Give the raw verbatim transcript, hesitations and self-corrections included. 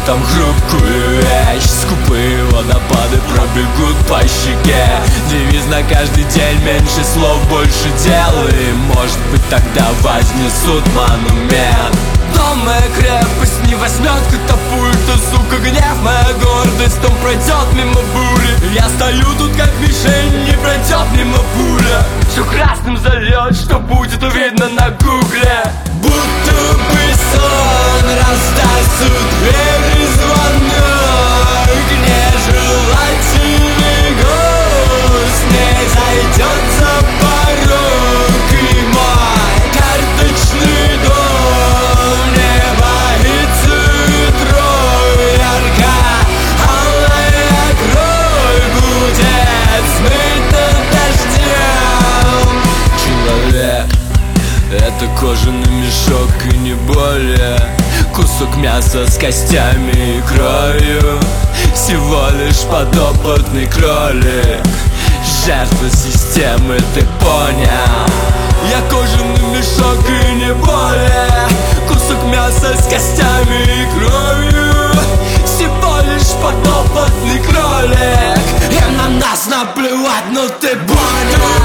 там хрупкую вещь. Скупые водопады пробегут по щеке. Девиз на каждый день: меньше слов, больше дел. И может быть тогда вознесут монумент. Дом моя крепость не возьмет катапульта, сука, гнев моя гордость, он пройдет мимо бури. Я стою тут как мишень, не пройдет мимо пуля. Все красным зальет, что будет увидно на гугле. Будто бы сон раздаст у двери звонок. Нежелательный гость не зайдет за порог. И мой карточный дом не боится ветров. Ярко алая кровь будет смыта дождем. Человек — это кожаный мешок и не более. Кусок мяса с костями и кровью, всего лишь подопытный кролик. Жертва системы, ты понял? Я кожаный мешок и не более. Кусок мяса с костями и кровью, всего лишь подопытный кролик. И на нас наплевать, но ты понял?